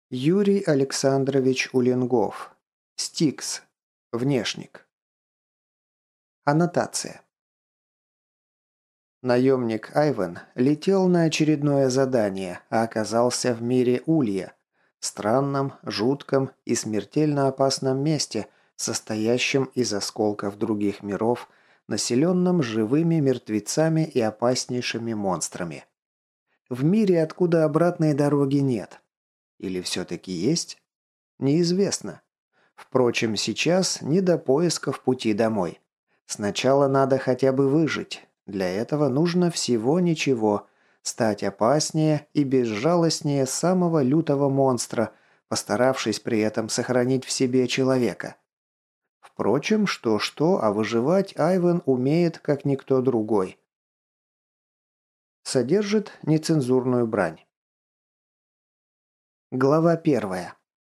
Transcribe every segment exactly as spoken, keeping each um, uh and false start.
Юрий Александрович Уленгов. Стикс. Внешник. Аннотация. Наемник Айвен летел на очередное задание, а оказался в мире Улья. Странном, жутком и смертельно опасном месте, состоящем из осколков других миров, населенном живыми мертвецами и опаснейшими монстрами. В мире, откуда обратной дороги нет. Или все-таки есть? Неизвестно. Впрочем, сейчас не до поисков пути домой. Сначала надо хотя бы выжить. Для этого нужно всего ничего. Стать опаснее и безжалостнее самого лютого монстра, постаравшись при этом сохранить в себе человека. Впрочем, что-что, а выживать Айвен умеет, как никто другой. Содержит нецензурную брань. Глава первая.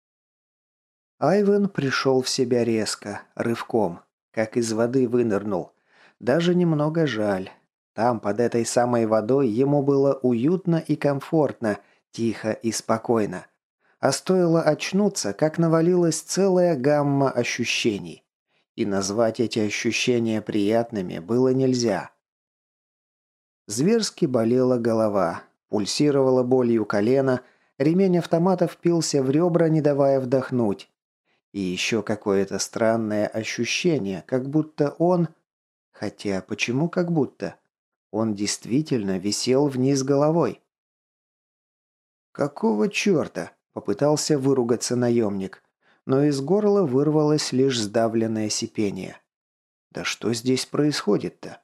Айвен пришел в себя резко, рывком, как из воды вынырнул. Даже немного жаль. Там, под этой самой водой, ему было уютно и комфортно, тихо и спокойно. А стоило очнуться, как навалилась целая гамма ощущений. И назвать эти ощущения приятными было нельзя. Зверски болела голова, пульсировала болью колено, ремень автомата впился в ребра, не давая вдохнуть. И еще какое-то странное ощущение, как будто он... Хотя, почему как будто? Он действительно висел вниз головой. «Какого черта?» – попытался выругаться наемник, но из горла вырвалось лишь сдавленное сипение. «Да что здесь происходит-то?»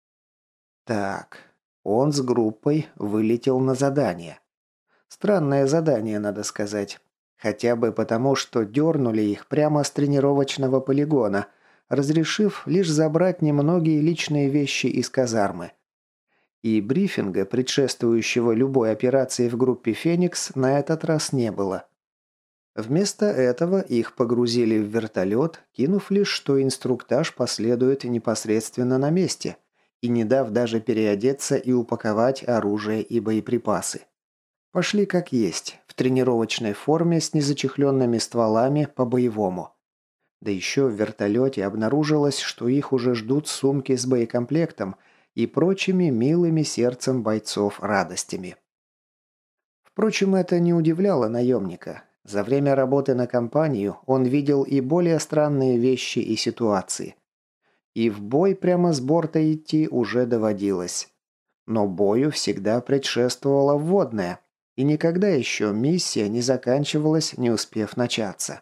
Так, он с группой вылетел на задание. Странное задание, надо сказать. Хотя бы потому, что дернули их прямо с тренировочного полигона, разрешив лишь забрать немногие личные вещи из казармы. И брифинга, предшествующего любой операции в группе «Феникс», на этот раз не было. Вместо этого их погрузили в вертолет, кинув лишь, что инструктаж последует непосредственно на месте, и не дав даже переодеться и упаковать оружие и боеприпасы. Пошли как есть, в тренировочной форме с незачехленными стволами по-боевому. Да еще в вертолете обнаружилось, что их уже ждут сумки с боекомплектом и прочими милыми сердцем бойцов радостями. Впрочем, это не удивляло наемника. За время работы на компанию он видел и более странные вещи и ситуации. И в бой прямо с борта идти уже доводилось. Но бою всегда предшествовала вводная, и никогда еще миссия не заканчивалась, не успев начаться.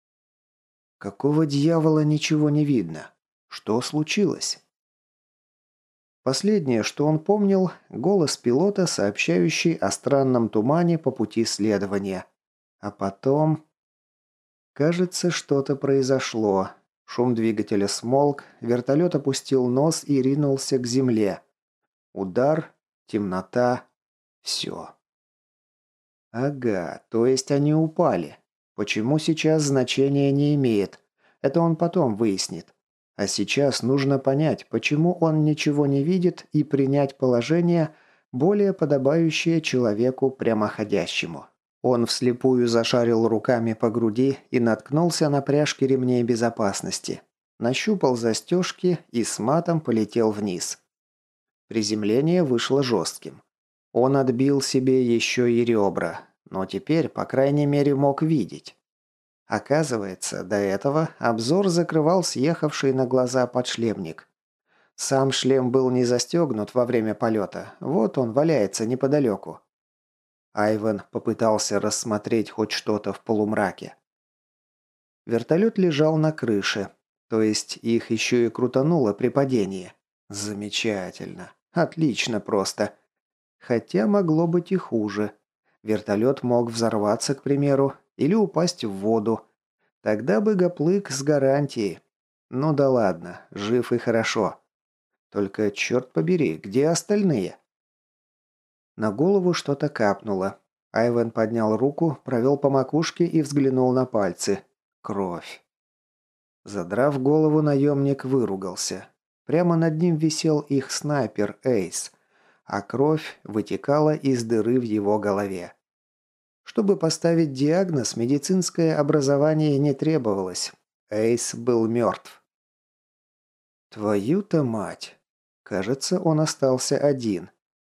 Какого дьявола ничего не видно? Что случилось? Последнее, что он помнил, голос пилота, сообщающий о странном тумане по пути следования. А потом... Кажется, что-то произошло. Шум двигателя смолк, вертолет опустил нос и ринулся к земле. Удар, темнота, все. Ага, то есть они упали. Почему сейчас значения не имеет? Это он потом выяснит. А сейчас нужно понять, почему он ничего не видит, и принять положение, более подобающее человеку прямоходящему. Он вслепую зашарил руками по груди и наткнулся на пряжки ремней безопасности. Нащупал застежки и с матом полетел вниз. Приземление вышло жестким. Он отбил себе еще и ребра, но теперь, по крайней мере, мог видеть. Оказывается, до этого обзор закрывал съехавший на глаза подшлемник. Сам шлем был не застегнут во время полета, вот он валяется неподалеку. Айвен попытался рассмотреть хоть что-то в полумраке. Вертолет лежал на крыше, то есть их еще и крутануло при падении. Замечательно. Отлично просто. Хотя могло быть и хуже. Вертолет мог взорваться, к примеру, или упасть в воду. Тогда бы гоплык с гарантией. Ну да ладно, жив и хорошо. Только, черт побери, где остальные? На голову что-то капнуло. Айвен поднял руку, провел по макушке и взглянул на пальцы. Кровь. Задрав голову, наемник выругался. Прямо над ним висел их снайпер Эйс, а кровь вытекала из дыры в его голове. Чтобы поставить диагноз, медицинское образование не требовалось. Эйс был мертв. Твою-то мать! Кажется, он остался один.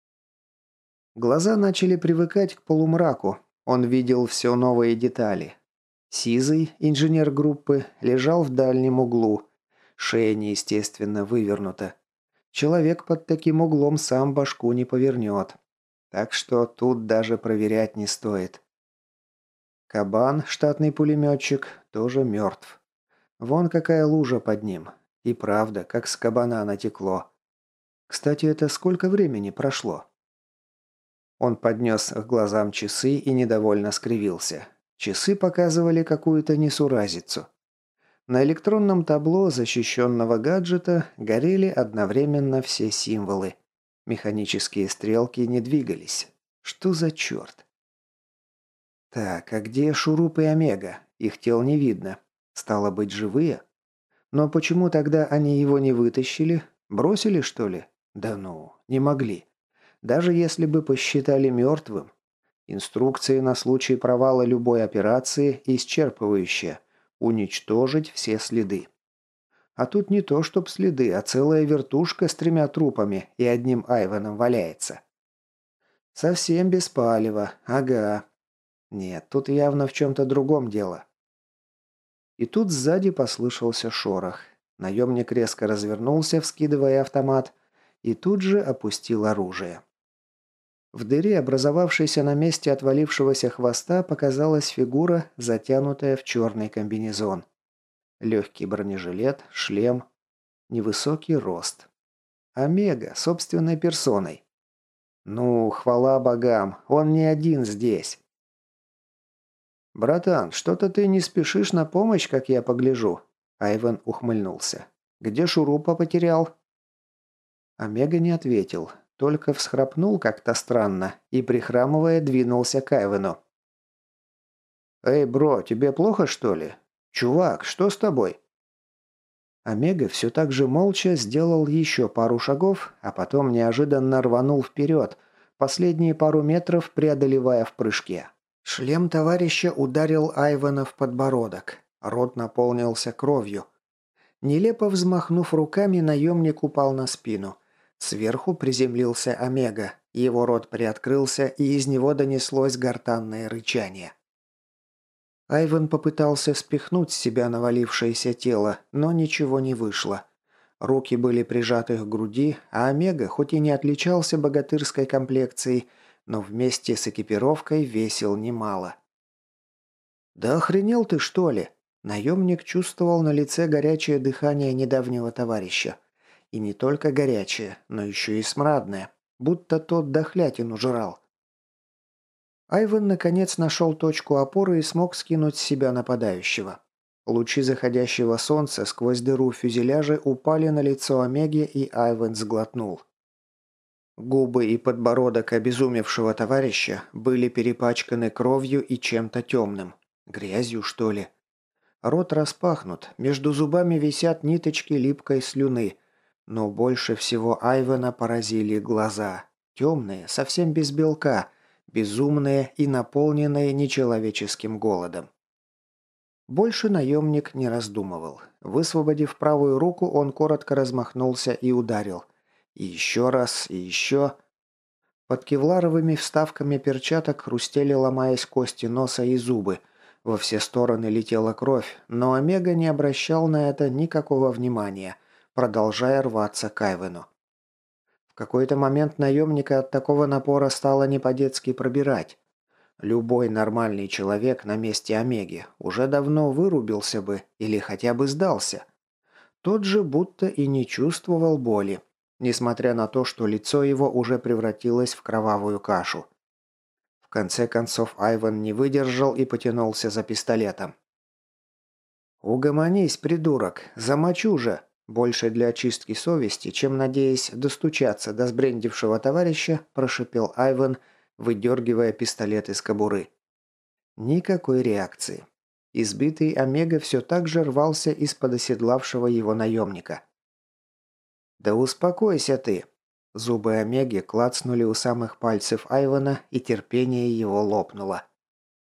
Глаза начали привыкать к полумраку. Он видел все новые детали. Сизый, инженер группы, лежал в дальнем углу. Шея неестественно вывернута. Человек под таким углом сам башку не повернет. Так что тут даже проверять не стоит. Кабан, штатный пулеметчик, тоже мертв. Вон какая лужа под ним. И правда, как с кабана натекло. Кстати, это сколько времени прошло? Он поднес к глазам часы и недовольно скривился. Часы показывали какую-то несуразицу. На электронном табло защищенного гаджета горели одновременно все символы. Механические стрелки не двигались. Что за черт? Так, а где Шуруп и Омега? Их тел не видно. Стало быть, живые? Но почему тогда они его не вытащили? Бросили, что ли? Да ну, не могли. Даже если бы посчитали мертвым. Инструкции на случай провала любой операции исчерпывающие. Уничтожить все следы. А тут не то чтоб следы, а целая вертушка с тремя трупами и одним Айвеном валяется. Совсем без палева, ага. Нет, тут явно в чем-то другом дело. И тут сзади послышался шорох. Наемник резко развернулся, вскидывая автомат, и тут же опустил оружие. В дыре, образовавшейся на месте отвалившегося хвоста, показалась фигура, затянутая в черный комбинезон. Легкий бронежилет, шлем, невысокий рост. Омега, собственной персоной. Ну, хвала богам, он не один здесь. «Братан, что-то ты не спешишь на помощь, как я погляжу», — Айвен ухмыльнулся. «Где Шурупа потерял?» Омега не ответил, только всхрапнул как-то странно и, прихрамывая, двинулся к Айвену. «Эй, бро, тебе плохо, что ли? Чувак, что с тобой?» Омега все так же молча сделал еще пару шагов, а потом неожиданно рванул вперед, последние пару метров преодолевая в прыжке. Шлем товарища ударил Айвена в подбородок. Рот наполнился кровью. Нелепо взмахнув руками, наемник упал на спину. Сверху приземлился Омега. Его рот приоткрылся, и из него донеслось гортанное рычание. Айвен попытался спихнуть с себя навалившееся тело, но ничего не вышло. Руки были прижаты к груди, а Омега, хоть и не отличался богатырской комплекцией, но вместе с экипировкой весил немало. «Да охренел ты, что ли?» Наемник чувствовал на лице горячее дыхание недавнего товарища. И не только горячее, но еще и смрадное, будто тот дохлятину жрал. Айвен наконец нашел точку опоры и смог скинуть с себя нападающего. Лучи заходящего солнца сквозь дыру в фюзеляже упали на лицо Омеги, и Айвен сглотнул. Губы и подбородок обезумевшего товарища были перепачканы кровью и чем-то темным. Грязью, что ли? Рот распахнут, между зубами висят ниточки липкой слюны. Но больше всего Айвена поразили глаза. Темные, совсем без белка, безумные и наполненные нечеловеческим голодом. Больше наемник не раздумывал. Высвободив правую руку, он коротко размахнулся и ударил. И еще раз, и еще. Под кевларовыми вставками перчаток хрустели, ломаясь кости носа и зубы. Во все стороны летела кровь, но Омега не обращал на это никакого внимания, продолжая рваться к Айвену. В какой-то момент наемника от такого напора стало не по-детски пробирать. Любой нормальный человек на месте Омеги уже давно вырубился бы или хотя бы сдался. Тот же будто и не чувствовал боли, несмотря на то, что лицо его уже превратилось в кровавую кашу. В конце концов Айвен не выдержал и потянулся за пистолетом. «Угомонись, придурок, замочу же!» Больше для очистки совести, чем надеясь достучаться до сбрендившего товарища, прошипел Айвен, выдергивая пистолет из кобуры. Никакой реакции. Избитый Омега все так же рвался из-под оседлавшего его наемника. «Да успокойся ты!» Зубы Омеги клацнули у самых пальцев Айвена, и терпение его лопнуло.